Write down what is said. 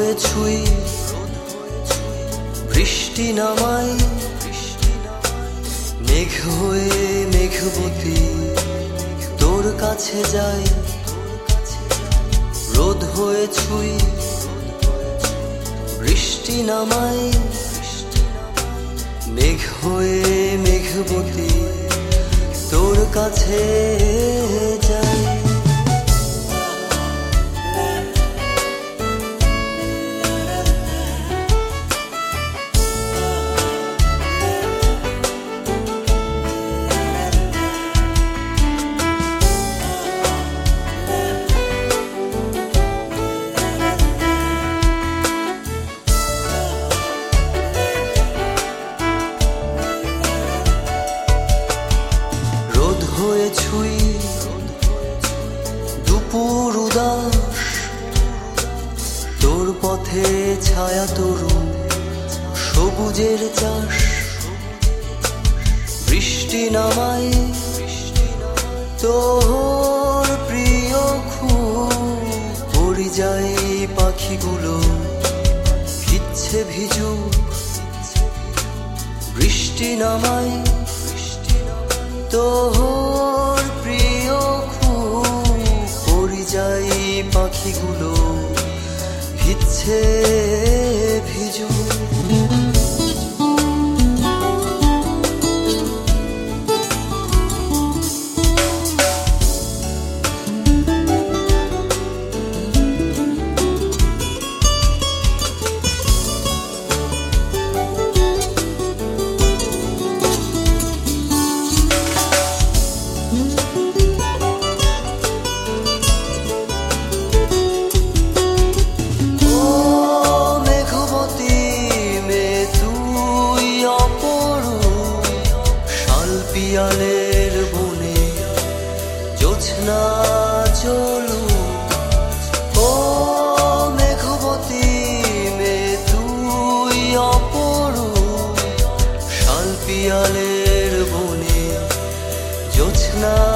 হয়ে ছুঁই বৃষ্টি নামাই, মেঘ হয়ে মেঘবতী তোর কাছে যাই। রোদ হয়ে ছুঁই বৃষ্টি নামাই, মেঘ হয়ে মেঘবতী তোর কাছে যাই। হয়ে ছুঁই দুপুর উদাস তোর পথে ছায়া তরুণ সবুজের চাষ। বৃষ্টি নামাই তোর প্রিয় খুব পরিযায়ী পাখিগুলো ভিজছে ভিজুক। বৃষ্টি নামাই তোর প্রিয় খুব পরিযায়ী পাখিগুলো ভিজছে ভিজু। পিয়ালের বনে জোছনা চলু, ও মেঘবতী মে তুই অপরূপ। শাল পিয়ালের বনে জোছনা